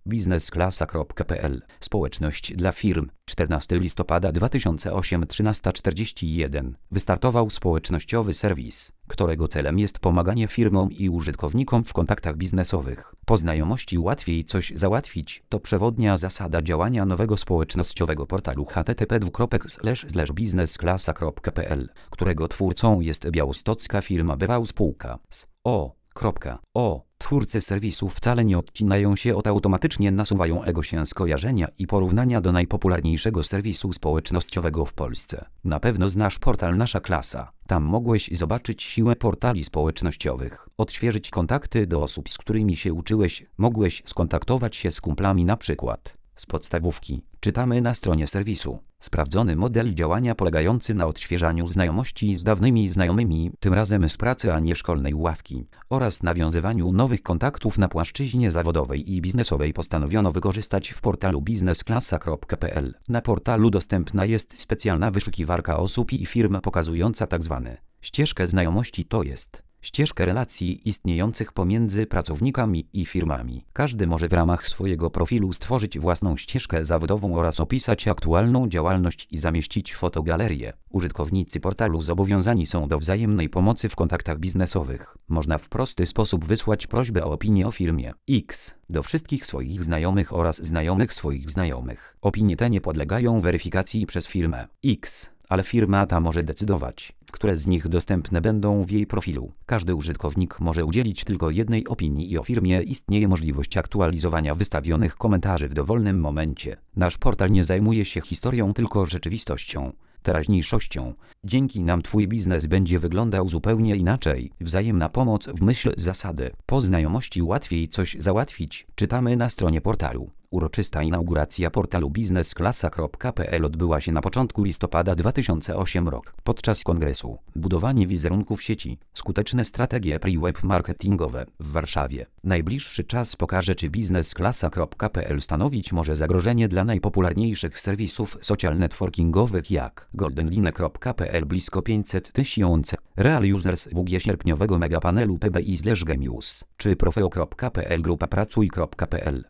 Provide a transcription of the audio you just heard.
Biznesklasa.pl. Społeczność dla firm. 14 listopada 2008 13:41. Wystartował społecznościowy serwis, którego celem jest pomaganie firmom i użytkownikom w kontaktach biznesowych. Po znajomości łatwiej coś załatwić to przewodnia zasada działania nowego społecznościowego portalu http://biznesklasa.pl, którego twórcą jest białostocka firma BW Spółka z o. Twórcy serwisu wcale nie odcinają się od automatycznie nasuwającego się skojarzenia i porównania do najpopularniejszego serwisu społecznościowego w Polsce. Na pewno znasz portal Nasza Klasa. Tam mogłeś zobaczyć siłę portali społecznościowych, odświeżyć kontakty do osób, z którymi się uczyłeś, mogłeś skontaktować się z kumplami na przykład z podstawówki. Czytamy na stronie serwisu. Sprawdzony model działania polegający na odświeżaniu znajomości z dawnymi znajomymi, tym razem z pracy, a nie szkolnej ławki, oraz nawiązywaniu nowych kontaktów na płaszczyźnie zawodowej i biznesowej postanowiono wykorzystać w portalu biznesklasa.pl. Na portalu dostępna jest specjalna wyszukiwarka osób i firm pokazująca tzw. ścieżkę znajomości, to jest ścieżkę relacji istniejących pomiędzy pracownikami i firmami. Każdy może w ramach swojego profilu stworzyć własną ścieżkę zawodową oraz opisać aktualną działalność i zamieścić fotogalerię. Użytkownicy portalu zobowiązani są do wzajemnej pomocy w kontaktach biznesowych. Można w prosty sposób wysłać prośbę o opinię o firmie X do wszystkich swoich znajomych oraz znajomych swoich znajomych. Opinie te nie podlegają weryfikacji przez firmę X, ale firma ta może decydować, które z nich dostępne będą w jej profilu. Każdy użytkownik może udzielić tylko jednej opinii i o firmie istnieje możliwość aktualizowania wystawionych komentarzy w dowolnym momencie. Nasz portal nie zajmuje się historią, tylko rzeczywistością, teraźniejszością. Dzięki nam Twój biznes będzie wyglądał zupełnie inaczej. Wzajemna pomoc w myśl zasady. Po znajomości łatwiej coś załatwić. Czytamy na stronie portalu. Uroczysta inauguracja portalu biznesklasa.pl odbyła się na początku listopada 2008 rok. Podczas kongresu budowanie wizerunku w sieci, skuteczne strategie pre-web marketingowe w Warszawie. Najbliższy czas pokaże, czy biznesklasa.pl stanowić może zagrożenie dla najpopularniejszych serwisów social networkingowych jak goldenline.pl blisko 500 000, Real Users WG sierpniowego megapanelu PBI/Gemius, czy profeo.pl grupa pracuj.pl.